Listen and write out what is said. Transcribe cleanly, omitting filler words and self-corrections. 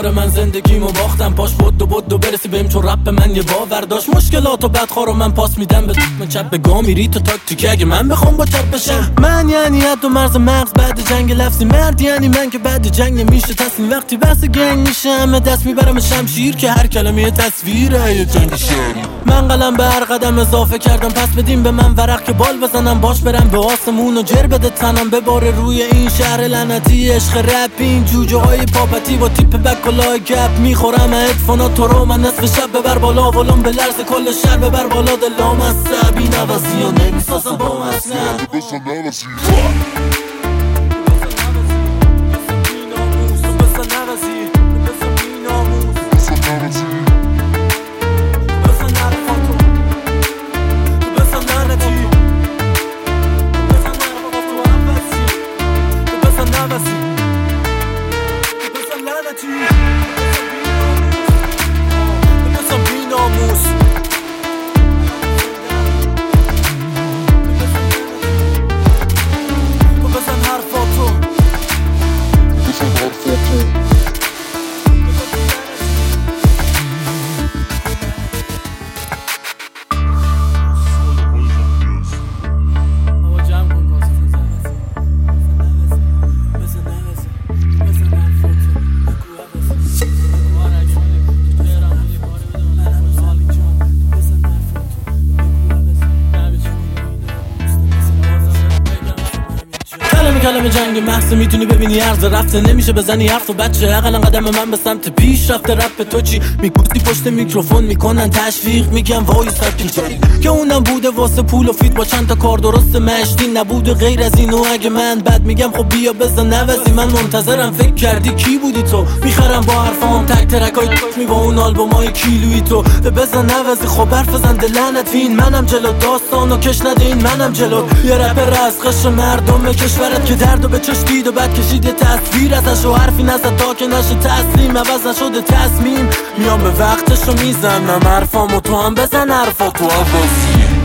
آره من زندگیمو باختم پاش بدو برسی بهم چون رپ من یه باور داشت مشکلاتو بدخوارو من پاس میدم به من چپ به گا میری تو تاکتیک اگه من بخوام با چپ بشم من یعنی حد و مرز مغز بعد جنگ لفظی مرد یعنی من که بعد جنگ نمیشه تسلیم وقتی بحث گنگ میشه همه دست میبرم شمشیر که هر کلمه یه تصویره یه جنگ شهری من قلم به هر قدم اضافه کردم پس بدیم به من ورق که بال بزنم باش برم به آسمون و جر بده تنم بباره روی این شهر لعنتی عشق رپ این جوجه های پاپتی با تیپ بکلای گپ میخورم هدفونا تو رو من نصف شب ببر بالا ولوم به لرز کل شهر ببر بالا دلام از سبی نوازی و نمیسازم با مسلم کلمه جنگ محض میتونی ببینی عرض رفته نمیشه بزنی حرف و بچه اقلا قدم من به سمت پیش رفته رپ تو چی میگوزی پشت میکروفون میکنن تشویق میگم وای سبکی که اونم بوده واسه پول و فیت با چند تا کار درست مشتی نبوده غیر از اینو اگه من بد میگم خب بیا بزن نوزی من منتظرم فکر کردی کی بودی تو میخرم با حرفام تک ترکای می با اون آلبومای کیلویی تو بزن نوزی خب حرف بزن لعنت این منم جلو داستانو کش نده این منم جلو یه رپر از قش مردم کشورت که دردو به چش دید و بعد کشیده تصویر ازش و حرفی نزد تا که نشه تسلیم عوض نشده تصمیم میام به وقتشو میزنم حرفامو تو هم بزن حرفاتو عوضی